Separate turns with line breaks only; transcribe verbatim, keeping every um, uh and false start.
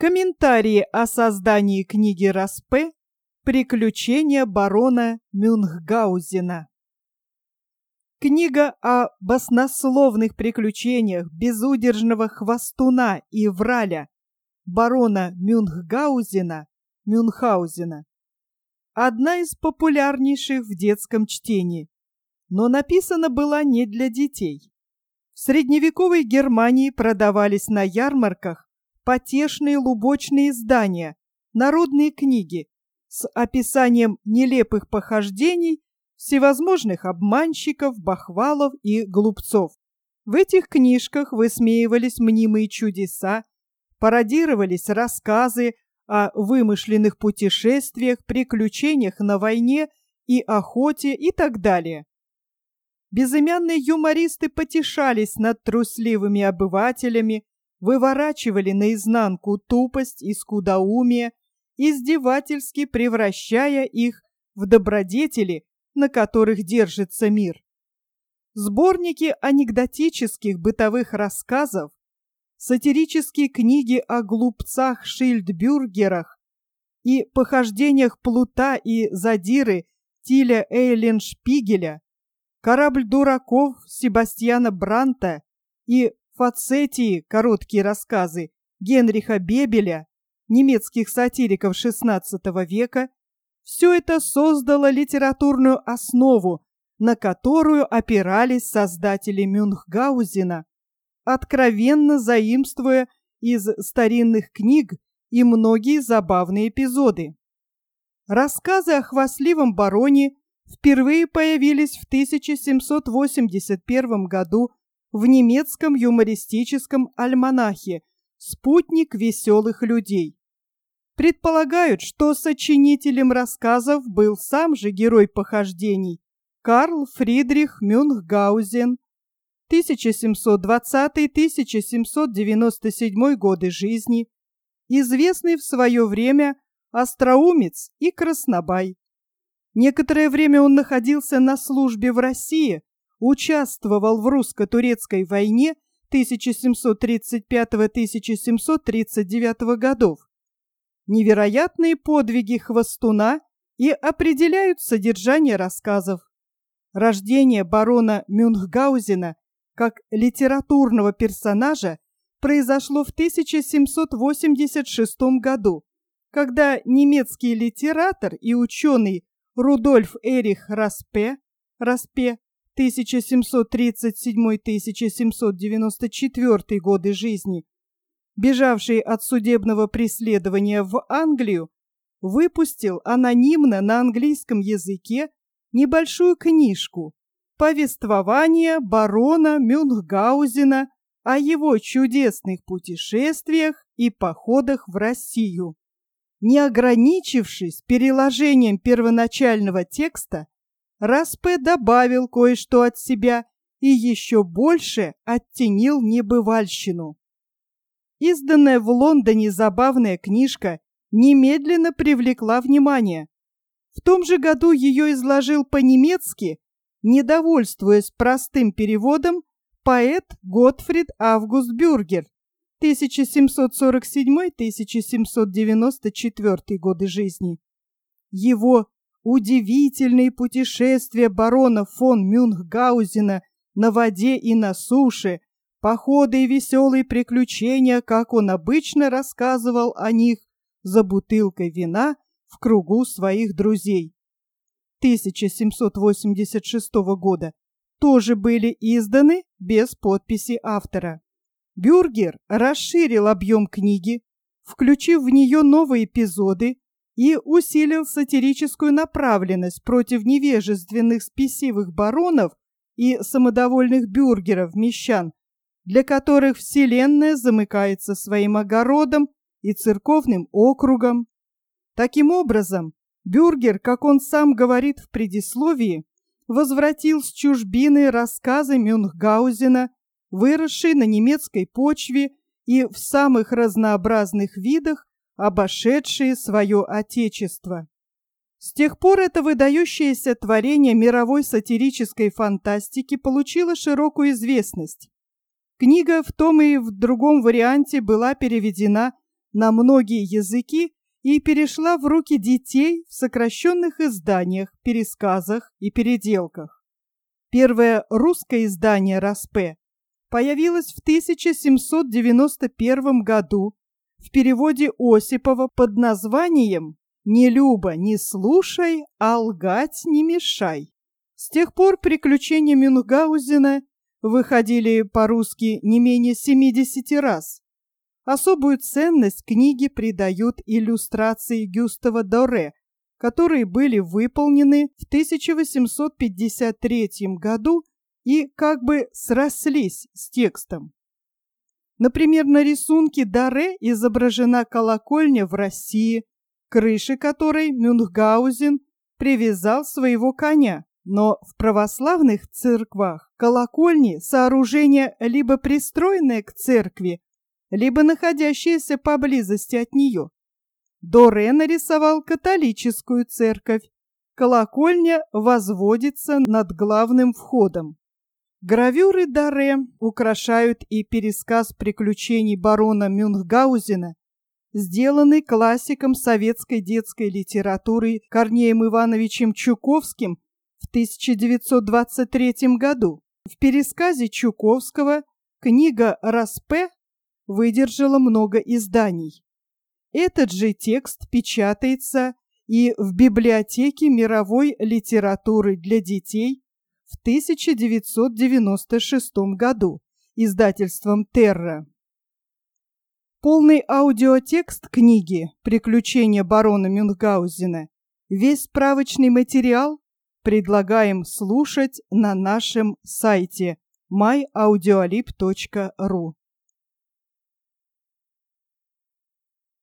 Комментарии о создании книги Распе «Приключения барона Мюнхгаузена». Книга о баснословных приключениях безудержного хвастуна и враля барона Мюнхгаузена, Мюнхгаузена одна из популярнейших в детском чтении, но написана была не для детей. В средневековой Германии продавались на ярмарках потешные лубочные издания, народные книги с описанием нелепых похождений всевозможных обманщиков, бахвалов и глупцов. В этих книжках высмеивались мнимые чудеса, пародировались рассказы о вымышленных путешествиях, приключениях на войне и охоте и так далее. Безымянные юмористы потешались над трусливыми обывателями, выворачивали наизнанку тупость и скудоумие, издевательски превращая их в добродетели, на которых держится мир. Сборники анекдотических бытовых рассказов, сатирические книги о глупцах-шильдбюргерах и похождениях плута и задиры Тиля Эйленшпигеля, «Корабль дураков» Себастьяна Бранта и «Фацетии» короткие рассказы Генриха Бебеля, немецких сатириков шестнадцатого века, все это создало литературную основу, на которую опирались создатели Мюнхгаузена, откровенно заимствуя из старинных книг и многие забавные эпизоды. Рассказы о хвастливом бароне впервые появились в тысяча семьсот восемьдесят первом году в немецком юмористическом альманахе «Спутник веселых людей». Предполагают, что сочинителем рассказов был сам же герой похождений Карл Фридрих Мюнхгаузен, тысяча семьсот двадцатый — тысяча семьсот девяносто седьмой годы жизни, известный в свое время остроумец и краснобай. Некоторое время он находился на службе в России, участвовал в русско-турецкой войне тысяча семьсот тридцать пятого — тысяча семьсот тридцать девятого годов. Невероятные подвиги хвастуна и определяют содержание рассказов. Рождение барона Мюнхгаузена как литературного персонажа произошло в тысяча семьсот восемьдесят шестом году, когда немецкий литератор и ученый Рудольф Эрих Распе, Распе тысяча семьсот тридцать седьмой — тысяча семьсот девяносто четвёртый годы жизни, бежавший от судебного преследования в Англию, выпустил анонимно на английском языке небольшую книжку «Повествование барона Мюнхгаузена о его чудесных путешествиях и походах в Россию». Не ограничившись переложением первоначального текста, Распе добавил кое-что от себя и еще больше оттенил небывальщину. Изданная в Лондоне забавная книжка немедленно привлекла внимание. В том же году ее изложил по-немецки, недовольствуясь простым переводом, поэт Готфрид Август Бюргер, тысяча семьсот сорок седьмой — тысяча семьсот девяносто четвёртый годы жизни. Его удивительные путешествия барона фон Мюнхгаузена на воде и на суше, походы и веселые приключения, как он обычно рассказывал о них за бутылкой вина в кругу своих друзей, тысяча семьсот восемьдесят шестого года, тоже были изданы без подписи автора. Бюргер расширил объем книги, включив в нее новые эпизоды, и усилил сатирическую направленность против невежественных спесивых баронов и самодовольных бюргеров-мещан, для которых вселенная замыкается своим огородом и церковным округом. Таким образом, Бюргер, как он сам говорит в предисловии, возвратил с чужбины рассказы Мюнхгаузена, выросшие на немецкой почве и в самых разнообразных видах обошедшие свое отечество. С тех пор это выдающееся творение мировой сатирической фантастики получило широкую известность. Книга в том и в другом варианте была переведена на многие языки и перешла в руки детей в сокращенных изданиях, пересказах и переделках. Первое русское издание «Распе» появилось в тысяча семьсот девяносто первом году в переводе Осипова под названием «Не люба, не слушай, а лгать не мешай». С тех пор приключения Мюнхгаузена выходили по-русски не менее семидесяти раз. Особую ценность книге придают иллюстрации Гюстава Доре, которые были выполнены в тысяча восемьсот пятьдесят третьем году и как бы срослись с текстом. Например, на рисунке Доре изображена колокольня в России, к крыше которой Мюнхгаузен привязал своего коня. Но в православных церквах колокольни – сооружение либо пристроенное к церкви, либо находящееся поблизости от нее. Доре нарисовал католическую церковь. Колокольня возводится над главным входом. Гравюры Доре украшают и пересказ приключений барона Мюнхгаузена, сделанный классиком советской детской литературы Корнеем Ивановичем Чуковским в тысяча девятьсот двадцать третьем году. В пересказе Чуковского книга «Распе» выдержала много изданий. Этот же текст печатается и в библиотеке мировой литературы для детей в тысяча девятьсот девяносто шестом году издательством «Терра». Полный аудиотекст книги «Приключения барона Мюнхгаузена», весь справочный материал предлагаем слушать на нашем сайте май аудиолиб точка ру.